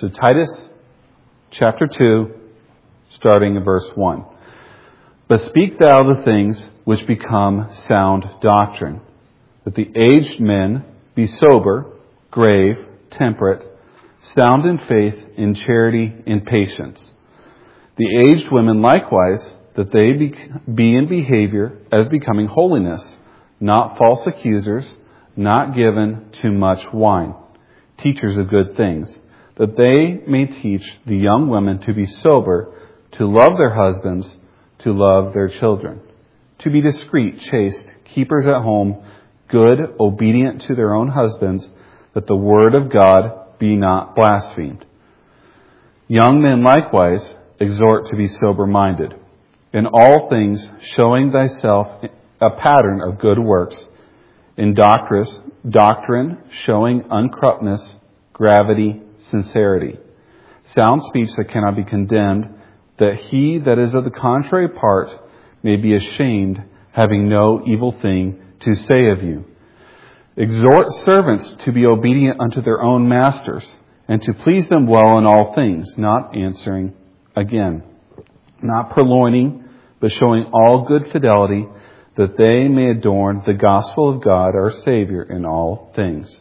So Titus chapter 2, starting in verse 1. But speak thou the things which become sound doctrine, that the aged men be sober, grave, temperate, sound in faith, in charity, in patience. The aged women likewise, that they be in behavior as becoming holiness, not false accusers, not given to much wine, teachers of good things, that they may teach the young women to be sober, to love their husbands, to love their children, to be discreet, chaste, keepers at home, good, obedient to their own husbands, that the word of God be not blasphemed. Young men likewise exhort to be sober-minded, in all things showing thyself a pattern of good works, in doctrine showing uncorruptness, gravity, sincerity, sound speech that cannot be condemned, that he that is of the contrary part may be ashamed, having no evil thing to say of you. Exhort servants to be obedient unto their own masters, and to please them well in all things, not answering again, not purloining, but showing all good fidelity, that they may adorn the gospel of God our Savior in all things.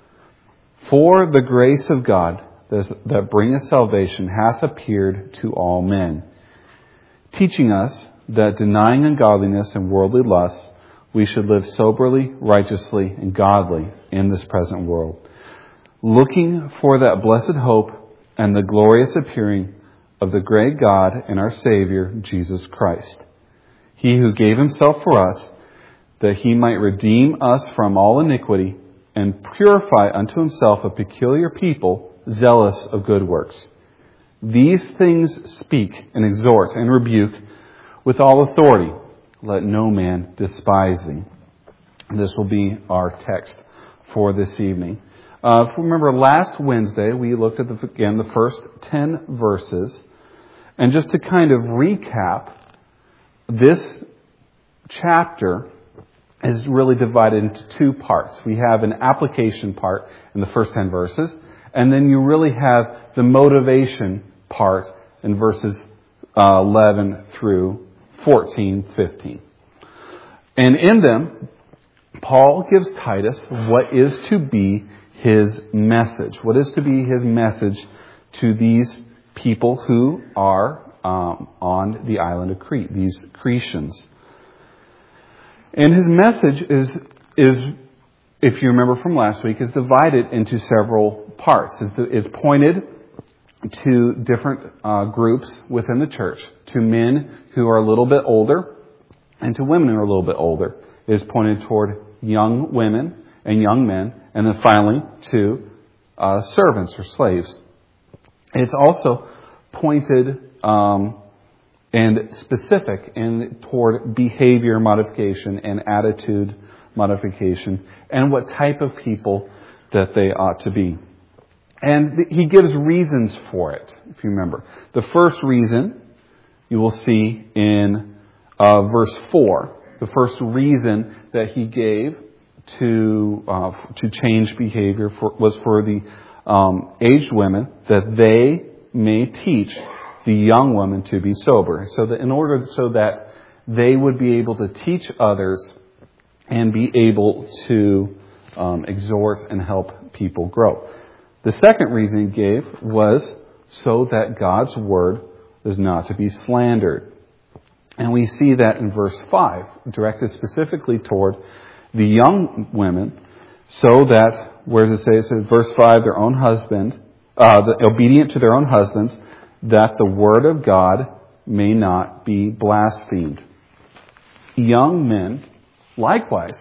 For the grace of God that bringeth salvation hath appeared to all men, teaching us that denying ungodliness and worldly lusts, we should live soberly, righteously, and godly in this present world, looking for that blessed hope and the glorious appearing of the great God and our Savior, Jesus Christ. He who gave himself for us, that he might redeem us from all iniquity and purify unto himself a peculiar people, zealous of good works. These things speak and exhort and rebuke with all authority. Let no man despise thee. This will be our text for this evening. If you remember, last Wednesday we looked at the first 10 verses. And just to kind of recap, this chapter is really divided into two parts. We have an application part in the first 10 verses, and then you really have the motivation part in verses 11 through 14, 15. And in them, Paul gives Titus what is to be his message. What is to be his message to these people who are on the island of Crete, these Cretians. And his message is, if you remember from last week, is divided into several parts. It's pointed to different groups within the church, to men who are a little bit older and to women who are a little bit older. It is pointed toward young women and young men, and then finally to servants or slaves. It's also pointed and specific toward behavior modification and attitude modification and what type of people that they ought to be. And he gives reasons for it, if you remember. The first reason you will see in verse 4. The first reason that he gave to change behavior was for the aged women, that they may teach the young women to be sober. So that they would be able to teach others and be able to exhort and help people grow. The second reason he gave was so that God's word is not to be slandered. And we see that in verse 5, directed specifically toward the young women, so that, where does it say? It says, verse 5, their own husband, obedient to their own husbands, that the word of God may not be blasphemed. Young men, likewise,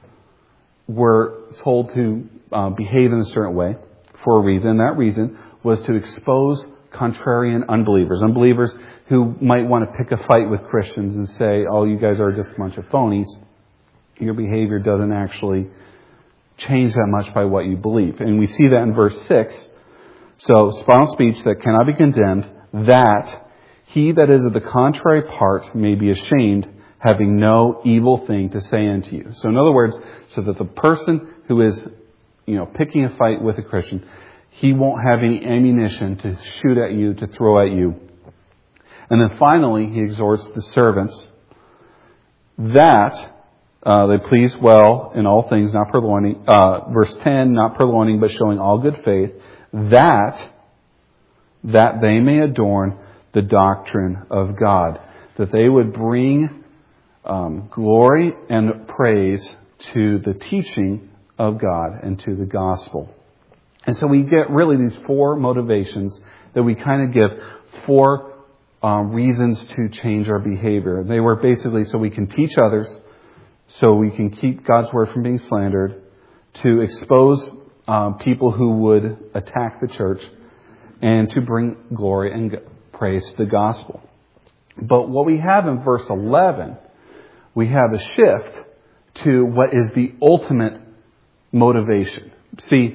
were told to behave in a certain way for a reason. That reason was to expose contrarian unbelievers. Unbelievers who might want to pick a fight with Christians and say, oh, you guys are just a bunch of phonies. Your behavior doesn't actually change that much by what you believe. And we see that in verse 6. So, spinal speech that cannot be condemned, that he that is of the contrary part may be ashamed, having no evil thing to say unto you. So in other words, so that the person who is, picking a fight with a Christian, He won't have any ammunition to shoot at you, to throw at you. And then finally, he exhorts the servants that they please well in all things, not purloining. Verse 10, not purloining, but showing all good faith, that they may adorn the doctrine of God. That they would bring glory and praise to the teaching of God and to the gospel. And so we get really these four motivations that we kind of give, four reasons to change our behavior. They were basically so we can teach others, so we can keep God's word from being slandered, to expose people who would attack the church, and to bring glory and praise to the gospel. But what we have in verse 11, we have a shift to what is the ultimate motivation. See,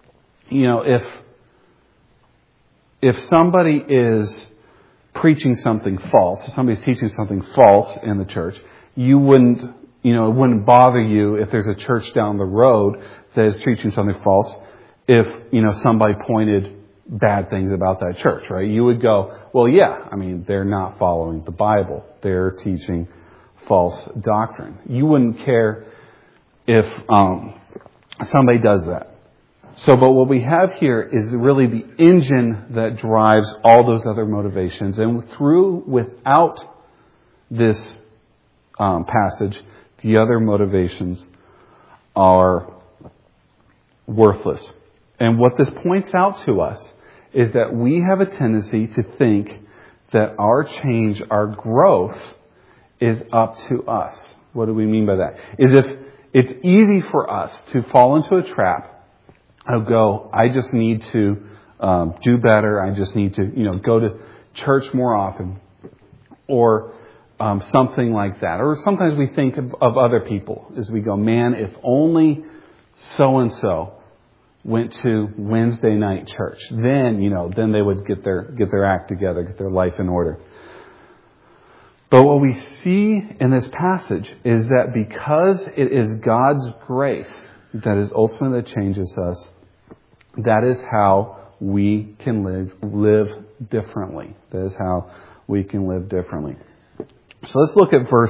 if somebody is preaching something false, if somebody's teaching something false in the church, it wouldn't bother you if there's a church down the road that is teaching something false if, somebody pointed bad things about that church, right? You would go, well, yeah, they're not following the Bible. They're teaching false doctrine. You wouldn't care if somebody does that. But what we have here is really the engine that drives all those other motivations. And without this passage, the other motivations are worthless. And what this points out to us is that we have a tendency to think that our change, our growth, is up to us. What do we mean by that? Is if it's easy for us to fall into a trap of I just need to do better. I just need to, go to church more often, or something like that. Or sometimes we think of other people as we go, man, if only so-and-so went to Wednesday night church, then they would get their act together, get their life in order. But what we see in this passage is that because it is God's grace that is ultimately that changes us, that is how we can live differently. That is how we can live differently. So let's look at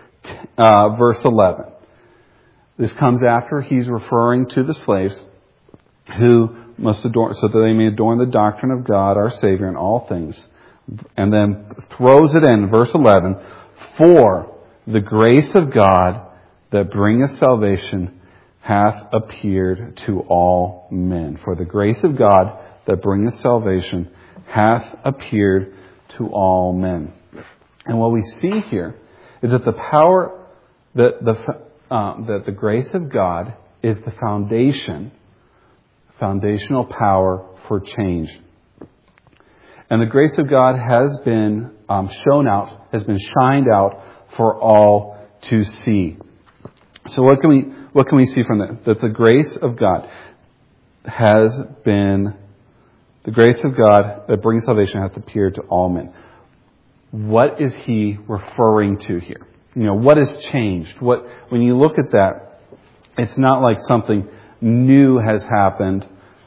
verse 11. This comes after he's referring to the slaves who must adorn, so that they may adorn the doctrine of God, our Savior, in all things. And then throws it in, verse 11, for the grace of God that bringeth salvation hath appeared to all men. For the grace of God that bringeth salvation hath appeared to all men. And what we see here is that the power, that the grace of God is the foundational power for change. And the grace of God has been shined out for all to see. So what can we see from that? That the grace of God that brings salvation hath appeared to all men. What is he referring to here? What has changed? When you look at that, it's not like something new has happened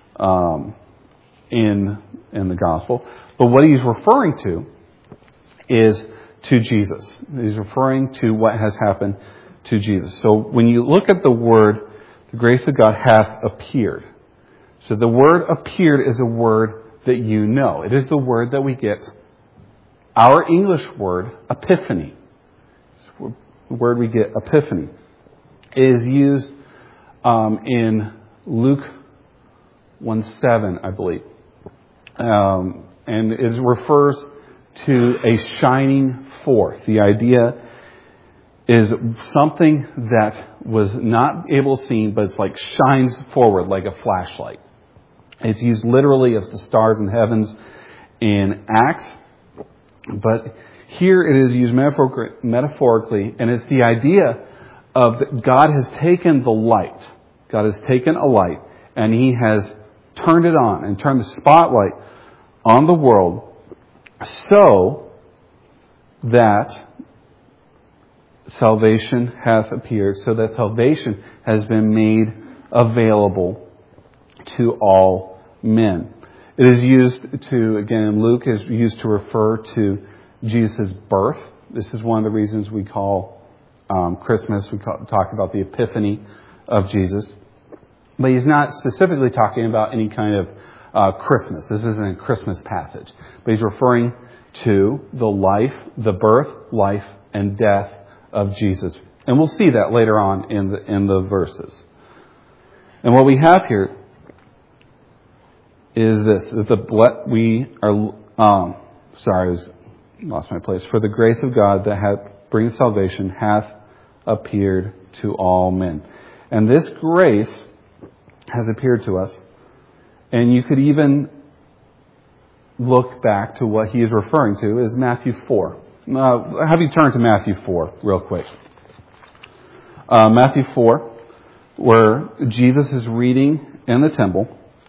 in the gospel. But what he's referring to is to Jesus. He's referring to what has happened to Jesus. So when you look at the word, the grace of God hath appeared. So the word appeared is a word that you know. It is the word that we get our English word, epiphany. The word we get, epiphany, is used in Luke 1:7, I believe. And it refers to a shining forth. The idea is something that was not able to see, but it's like shines forward like a flashlight. It's used literally as the stars in heavens in Acts, but here it is used metaphorically, and it's the idea of that God has taken the light. God has taken a light, and He has turned it on and turned the spotlight on the world so that salvation hath appeared, so that salvation has been made available to all men. It is used to, again, Luke is used to refer to Jesus' birth. This is one of the reasons we call Christmas. Talk about the epiphany of Jesus. But he's not specifically talking about any kind of Christmas. This isn't a Christmas passage. But he's referring to the life, the birth, life, and death of Jesus. And we'll see that later on in the verses. And what we have here is this, that we are, lost my place. For the grace of God that brings salvation hath appeared to all men. And this grace has appeared to us. And you could even look back to what he is referring to is Matthew 4. Have you turn to Matthew 4 real quick. Matthew 4, where Jesus is reading in the temple.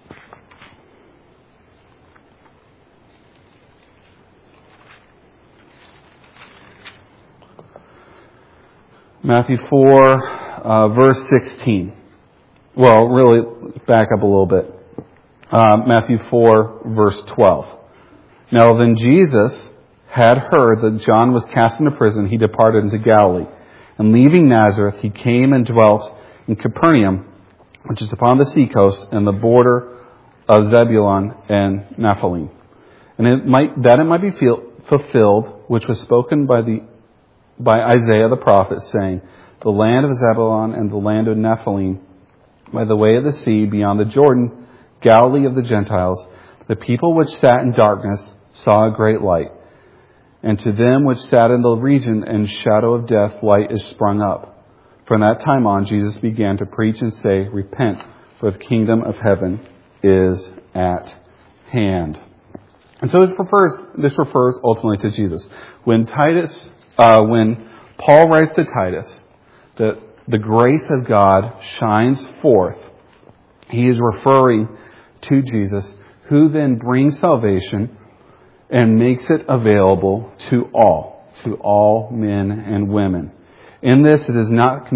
Matthew 4, verse 16. Well, really, back up a little bit. Matthew 4, verse 12. Now then Jesus had heard that John was cast into prison, he departed into Galilee. And leaving Nazareth, he came and dwelt in Capernaum, which is upon the seacoast and the border of Zebulun and Naphtali. And it might be fulfilled, which was spoken by Isaiah the prophet, saying, the land of Zebulun and the land of Naphtali, by the way of the sea, beyond the Jordan, Galilee of the Gentiles, the people which sat in darkness saw a great light. And to them which sat in the region and shadow of death, light is sprung up. From that time on, Jesus began to preach and say, repent, for the kingdom of heaven is at hand. And so this refers ultimately to Jesus. When Paul writes to Titus that the grace of God shines forth, he is referring to Jesus, who then brings salvation and makes it available to all men and women. In this, it is not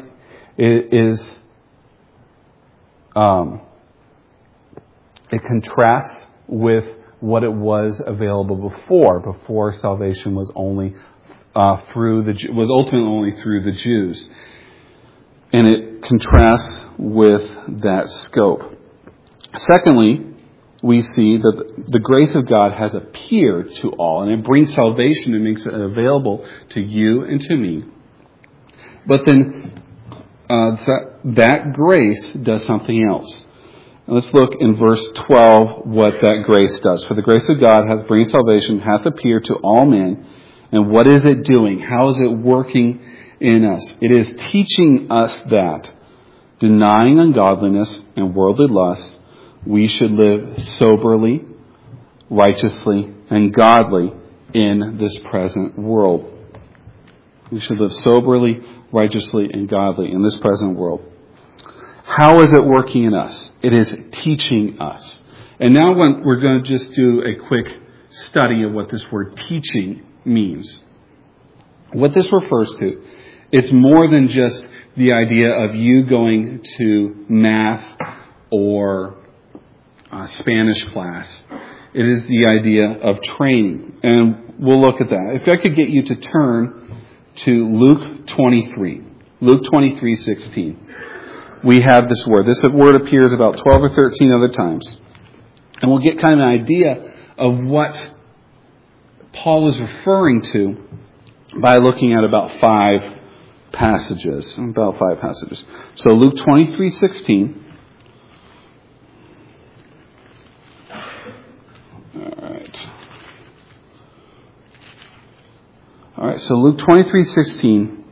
it contrasts with what it was available before salvation was only ultimately only through the Jews. And it contrasts with that scope. Secondly, we see that the grace of God has appeared to all, and it brings salvation and makes it available to you and to me. But then that grace does something else. And let's look in verse 12 what that grace does. For the grace of God hath bring salvation, hath appeared to all men. And what is it doing? How is it working in us? It is teaching us that, denying ungodliness and worldly lust, we should live soberly, righteously, and godly in this present world. We should live soberly, righteously, and godly in this present world. How is it working in us? It is teaching us. And now we're going to just do a quick study of what this word teaching means. What this refers to, it's more than just the idea of you going to math or Spanish class. It is the idea of training. And we'll look at that. If I could get you to turn to Luke 23. Luke 23:16. We have this word. This word appears about 12 or 13 other times. And we'll get kind of an idea of what Paul is referring to by looking at about five passages. So Luke 23:16. All right. So Luke 23:16.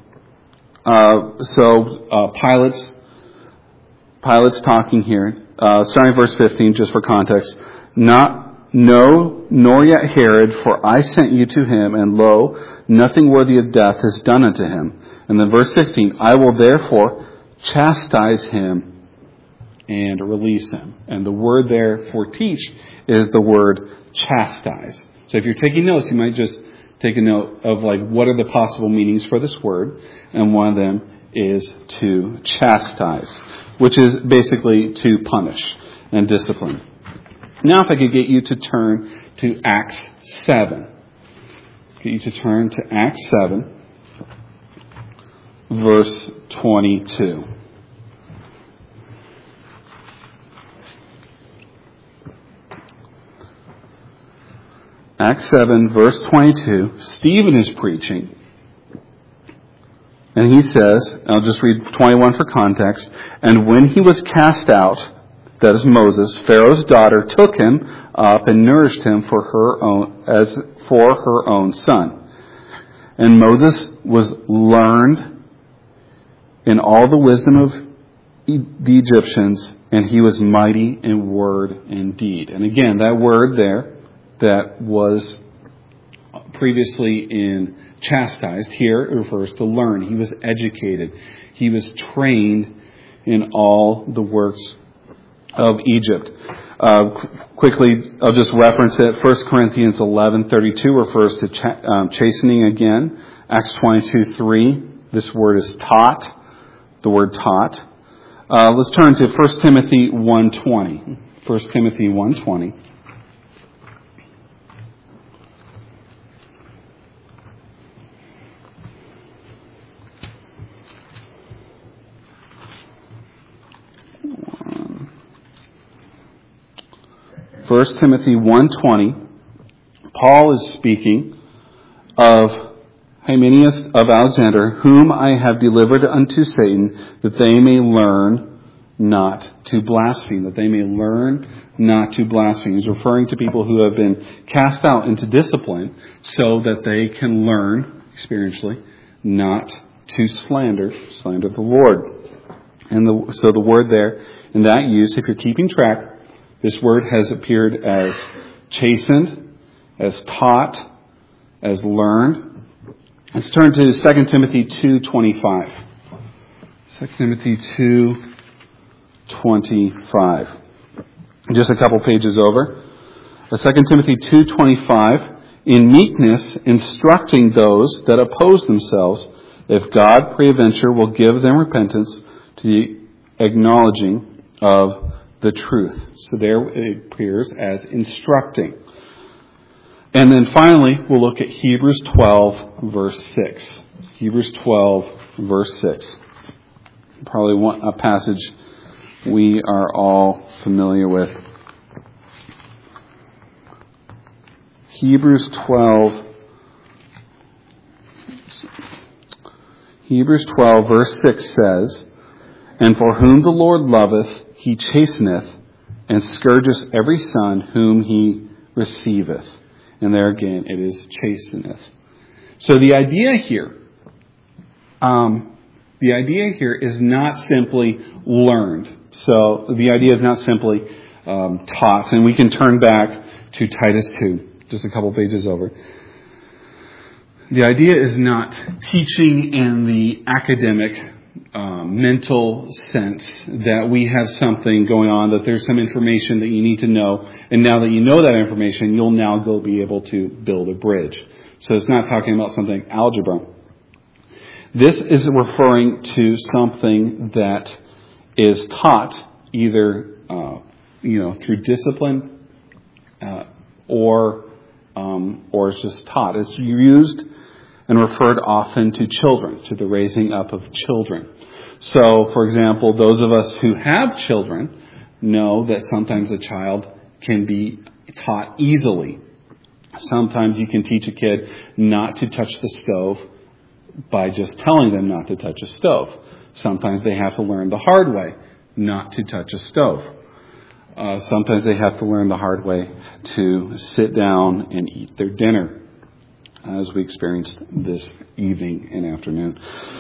Pilate's talking here. Starting verse 15, just for context. No, nor yet Herod, for I sent you to him, and lo, nothing worthy of death is done unto him. And then verse 16, I will therefore chastise him and release him. And the word there for teach is the word chastise. So if you're taking notes, you might just take a note of what are the possible meanings for this word. And one of them is to chastise, which is basically to punish and discipline. Now if I could get you to turn to Acts 7. Get you to turn to Acts 7, verse 22. Acts 7, verse 22. Stephen is preaching. And he says, I'll just read 21 for context, and when he was cast out, that is Moses, Pharaoh's daughter took him up and nourished him for her own son. And Moses was learned in all the wisdom of the Egyptians, and he was mighty in word and deed. And again, that word there that was previously in chastised, here it refers to learn. He was educated. He was trained in all the works of Egypt. Quickly, I'll just reference it. 1 Corinthians 11:32 refers to chastening again. Acts 22:3, this word is taught. The word taught. Let's turn to 1 Timothy 1:20. 1 Timothy 1:20. 1 Timothy 1:20, Paul is speaking of Hymenaeus of Alexander, whom I have delivered unto Satan, that they may learn not to blaspheme. That they may learn not to blaspheme. He's referring to people who have been cast out into discipline so that they can learn, experientially, not to slander the Lord. And so the word there, in that use, if you're keeping track, this word has appeared as chastened, as taught, as learned. Let's turn to 2 Timothy 2:25. 2 Timothy 2:25. Just a couple pages over. 2 Timothy 2:25. In meekness, instructing those that oppose themselves, if God peradventure will give them repentance to the acknowledging of the truth. So there it appears as instructing. And then finally, we'll look at Hebrews 12, verse 6. Hebrews 12, verse 6. Probably a passage we are all familiar with. Hebrews 12, verse 6 says, And for whom the Lord loveth, He chasteneth, and scourgeth every son whom He receiveth. And there again, it is chasteneth. So the idea here is not simply learned. So the idea is not simply taught. And we can turn back to Titus 2, just a couple pages over. The idea is not teaching in the academic mental sense that we have something going on, that there's some information that you need to know, and now that you know that information, you'll now go be able to build a bridge. So it's not talking about something algebra. This is referring to something that is taught either through discipline or it's just taught. It's used and referred often to children, to the raising up of children. So, for example, those of us who have children know that sometimes a child can be taught easily. Sometimes you can teach a kid not to touch the stove by just telling them not to touch a stove. Sometimes they have to learn the hard way not to touch a stove. Sometimes they have to learn the hard way to sit down and eat their dinner, as we experienced this evening and afternoon.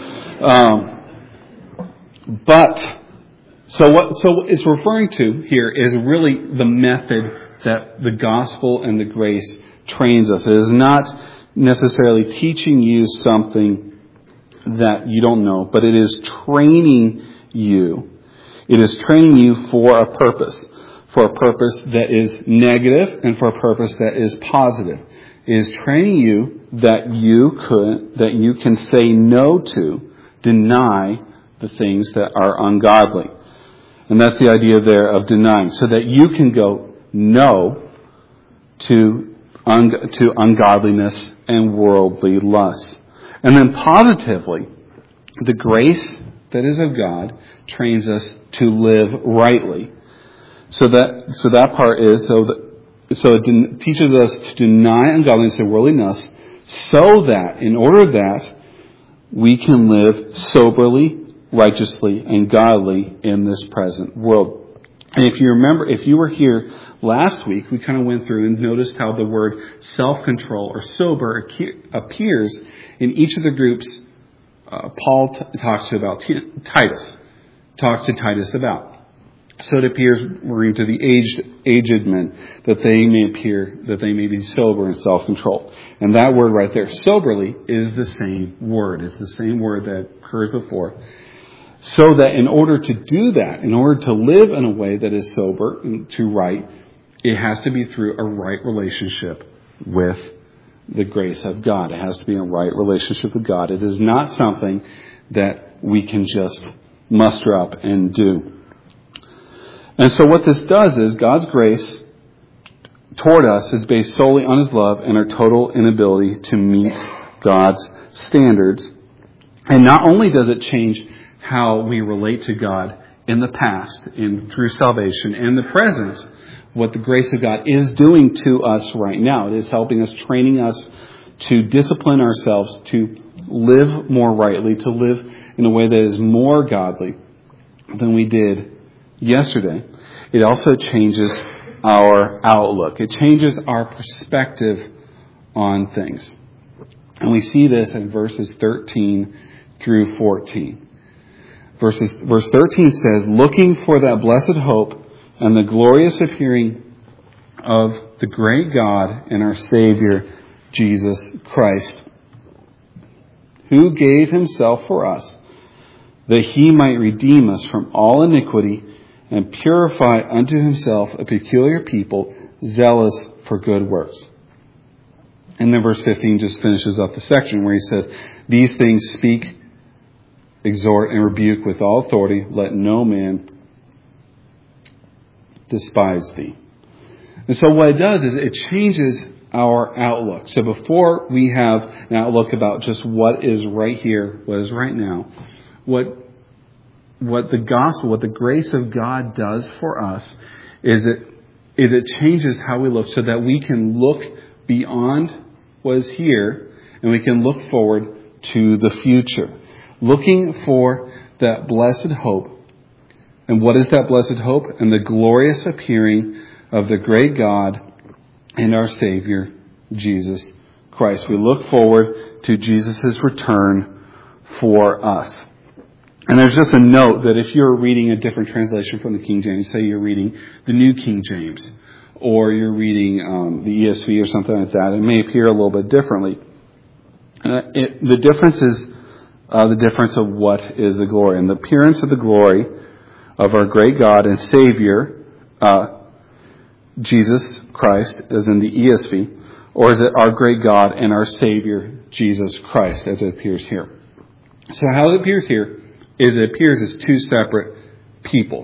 So what it's referring to here is really the method that the gospel and the grace trains us. It is not necessarily teaching you something that you don't know, but it is training you. It is training you for a purpose that is negative and for a purpose that is positive. It is training you that you can say no to, deny the things that are ungodly. And that's the idea there of denying. So that you can go no to ungodliness and worldly lusts. And then positively, the grace that is of God trains us to live rightly. So that part is so it teaches us to deny ungodliness and worldliness, so that in order that we can live soberly, righteously, and godly in this present world. And if you remember, if you were here last week, we kind of went through and noticed how the word self-control or sober appears in each of the groups Paul talks to about Titus. Talks to Titus about. So it appears, referring to the aged men, that they may be sober and self-controlled. And that word right there, soberly, is the same word. It's the same word that occurs before. So that in order to do that, in order to live in a way that is sober and to right, it has to be through a right relationship with the grace of God. It has to be a right relationship with God. It is not something that we can just muster up and do. And so what this does is God's grace toward us is based solely on His love and our total inability to meet God's standards. And not only does it change how we relate to God in the past and through salvation and the present, what the grace of God is doing to us right now. It is helping us, training us to discipline ourselves, to live more rightly, to live in a way that is more godly than we did yesterday. It also changes our outlook. It changes our perspective on things. And we see this in verses 13 through 14. Verse 13 says, looking for that blessed hope and the glorious appearing of the great God and our Savior, Jesus Christ, who gave Himself for us, that He might redeem us from all iniquity and purify unto Himself a peculiar people, zealous for good works. And then verse 15 just finishes up the section where he says, these things speak, exhort, and rebuke with all authority. Let no man despise thee. And so what it does is it changes our outlook. So before we have an outlook about just what is right here, what is right now, what the gospel, what the grace of God does for us is it changes how we look so that we can look beyond what is here and we can look forward to the future. Looking for that blessed hope. And what is that blessed hope? And the glorious appearing of the great God and our Savior, Jesus Christ. We look forward to Jesus' return for us. And there's just a note that if you're reading a different translation from the King James, say you're reading the New King James, or you're reading the ESV or something like that, it may appear a little bit differently. The difference is the difference of what is the glory. And the appearance of the glory of our great God and Savior, Jesus Christ, as in the ESV, or is it our great God and our Savior, Jesus Christ, as it appears here? So how it appears here is it appears as two separate people.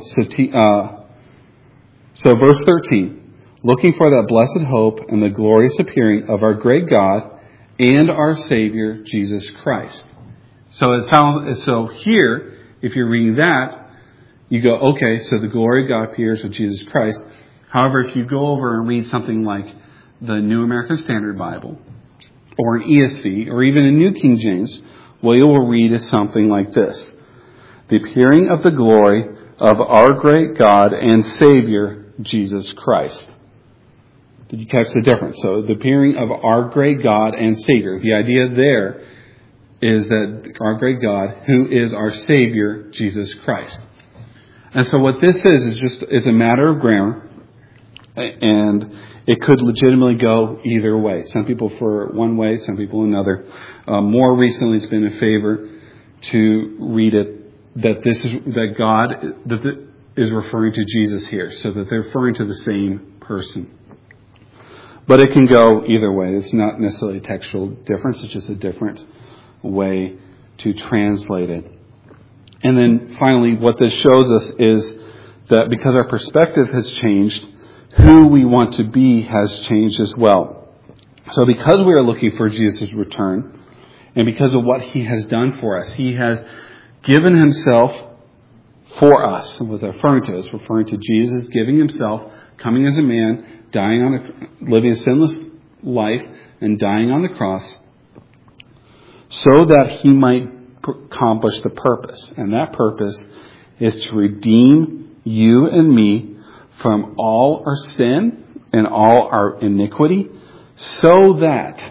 So verse 13, looking for that blessed hope and the glorious appearing of our great God and our Savior, Jesus Christ. So here, if you're reading that, you go, okay, so the glory of God appears with Jesus Christ. However, if you go over and read something like the New American Standard Bible, or an ESV, or even a New King James, what you will read is something like this. The appearing of the glory of our great God and Savior, Jesus Christ. Did you catch the difference? So the appearing of our great God and Savior. The idea there is that our great God, who is our Savior, Jesus Christ. And so what this is a matter of grammar, and it could legitimately go either way. Some people for one way, some people another. More recently, it's been in favor to read it that God is referring to Jesus here, so that they're referring to the same person. But it can go either way. It's not necessarily a textual difference. It's just a different way to translate it. And then finally, what this shows us is that because our perspective has changed, who we want to be has changed as well. So because we are looking for Jesus' return, and because of what he has done for us, he has given himself for us. And what it's referring to Jesus giving himself, coming as a man, living a sinless life, and dying on the cross, so that he might accomplish the purpose. And that purpose is to redeem you and me from all our sin and all our iniquity, so that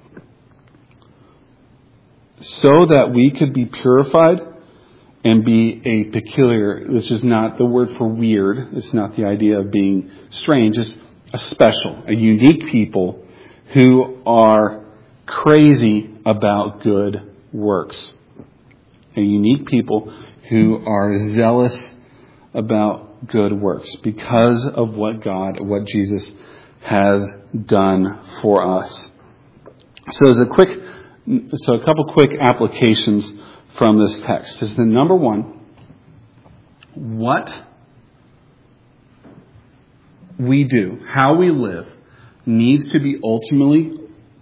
we could be purified and be a peculiar, which is not the word for weird, it's not the idea of being strange, it's a special, a unique people who are crazy about good works. A unique people who are zealous about good works because of what Jesus has done for us. So a couple quick applications from this text is the number one, what we do, how we live, needs to be ultimately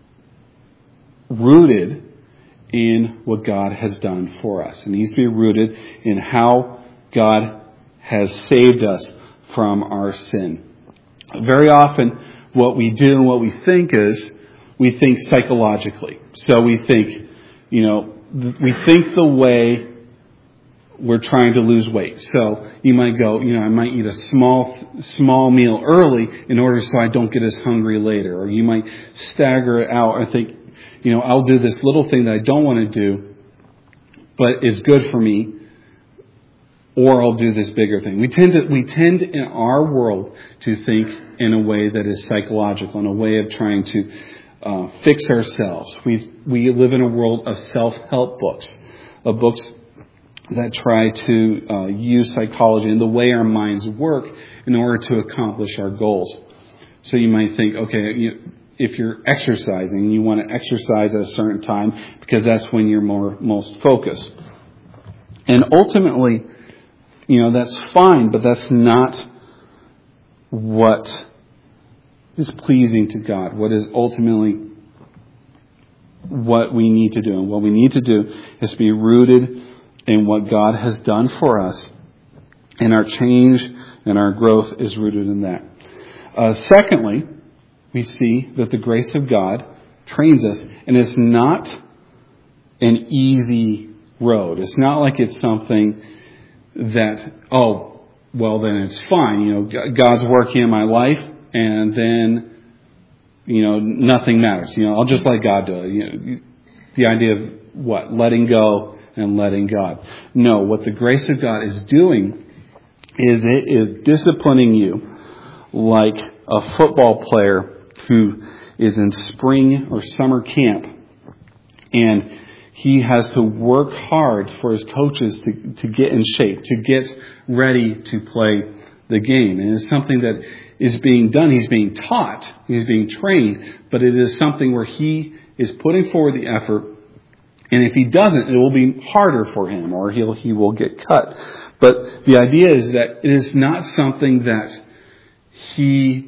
rooted in what God has done for us. It needs to be rooted in how God has saved us from our sin. Very often, what we do and what we think is, we think psychologically. So we think, we think the way we're trying to lose weight. So you might go, I might eat a small meal early in order so I don't get as hungry later. Or you might stagger it out and think, I'll do this little thing that I don't want to do, but is good for me, or I'll do this bigger thing. We tend in our world to think in a way that is psychological, in a way of trying to fix ourselves. We live in a world of self-help books, of books that try to use psychology and the way our minds work in order to accomplish our goals. So you might think, okay, if you're exercising, you want to exercise at a certain time because that's when you're most focused. And ultimately, that's fine, but that's not what is pleasing to God. What is ultimately what we need to do. And what we need to do is to be rooted in what God has done for us. And our change and our growth is rooted in that. Secondly, we see that the grace of God trains us. And it's not an easy road. It's not like it's something that, then it's fine. God's working in my life, and then, nothing matters. I'll just let God do it. The idea of what? Letting go and letting God. No, what the grace of God is doing is it is disciplining you like a football player who is in spring or summer camp, and he has to work hard for his coaches to get in shape, to get ready to play the game. And it's something that is being done. He's being taught. He's being trained. But it is something where he is putting forward the effort. And if he doesn't, it will be harder for him, or he will get cut. But the idea is that it is not something that he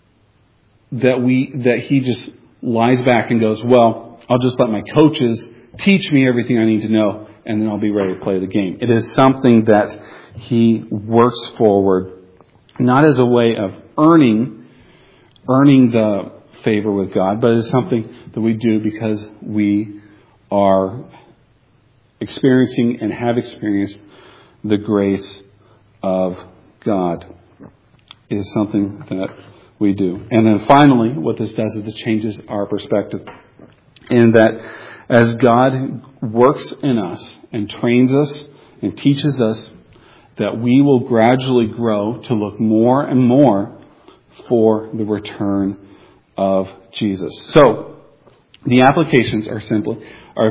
just lies back and goes, well, I'll just let my coaches teach me everything I need to know, and then I'll be ready to play the game. It is something that he works forward, not as a way of earning the favor with God, but it's something that we do because we are experiencing and have experienced the grace of God. It is something that we do. And then finally, what this does is it changes our perspective. In that as God works in us and trains us and teaches us, that we will gradually grow to look more and more for the return of Jesus. So, the applications are simply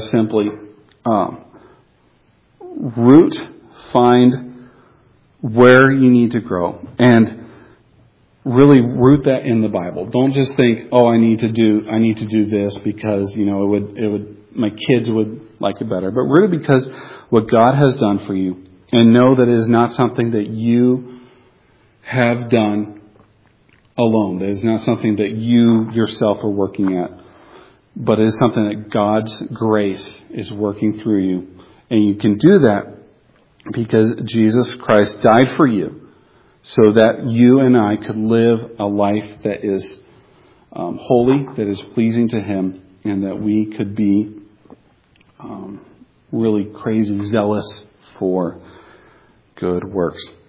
find where you need to grow, and really root that in the Bible. Don't just think, I need to do this because my kids would like it better, but really because what God has done for you, and know that it is not something that you have done alone. That is not something that you yourself are working at, but it is something that God's grace is working through you. And you can do that because Jesus Christ died for you so that you and I could live a life that is holy, that is pleasing to Him, and that we could be really crazy zealous for good works.